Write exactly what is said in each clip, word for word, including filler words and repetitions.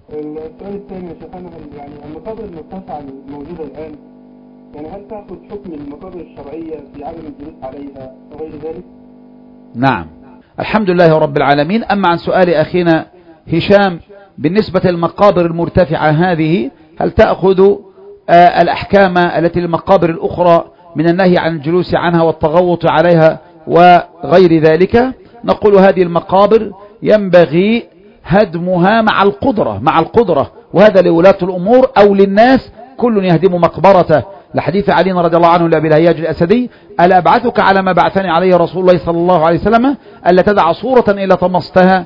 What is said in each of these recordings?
السؤال الثاني يا شيخنا، يعني المقابر المرتفعة الموجودة الآن، يعني هل تأخذ حكم المقابر الشرعية في عدم الجلوس عليها وغير ذلك؟ نعم، الحمد لله رب العالمين. أما عن سؤال أخينا هشام بالنسبة للمقابر المرتفعة هذه، هل تأخذ آه الأحكام التي للمقابر الأخرى من النهي عن الجلوس عنها والتغوط عليها وغير ذلك؟ نقول هذه المقابر ينبغي هدمها مع القدرة مع القدرة وهذا لولاة الأمور أو للناس كل يهدم مقبرته، لحديث علي رضي الله عنه لأبي الهياج الأسدي: ألا أبعثك على ما بعثني عليه رسول الله صلى الله عليه وسلم، ألا تدع صورة إلا طمستها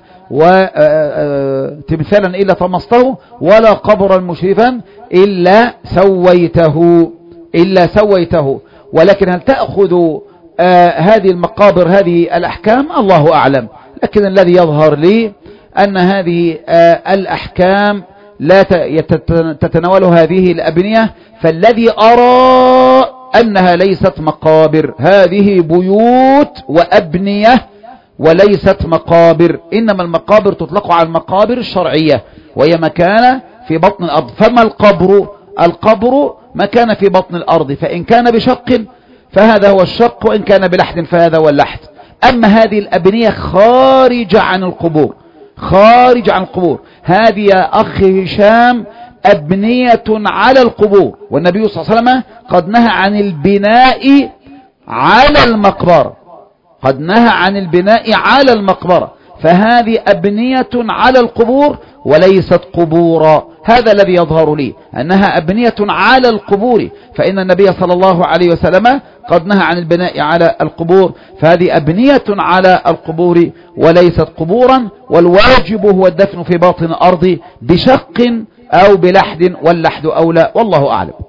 وتمثالا إلا طمسته ولا قبرا مشرفا إلا سويته إلا سويته. ولكن هل تأخذ آه هذه المقابر هذه الأحكام؟ الله أعلم، لكن الذي يظهر لي أن هذه آه الأحكام لا تتناول هذه الأبنية، فالذي أرى أنها ليست مقابر، هذه بيوت وأبنية وليست مقابر، إنما المقابر تطلق على المقابر الشرعية وهي مكان في بطن الأرض. فما القبر؟ القبر مكان في بطن الأرض، فإن كان بشق فهذا هو الشق، وإن كان بلحد فهذا هو اللحد. أما هذه الأبنية خارج عن القبور خارج عن القبور هذه يا أخ هشام أبنية على القبور، والنبي صلى الله عليه وسلم قد نهى عن البناء على المقبرة قد نهى عن البناء على المقبرة فهذه أبنية على القبور وليست قبورا. هذا الذي يظهر لي أنها أبنية على القبور، فإن النبي صلى الله عليه وسلم قد نهى عن البناء على القبور، فهذه أبنية على القبور وليست قبورا، والواجب هو الدفن في باطن الأرض بشق أو بلحد، واللحد أولى، والله أعلم.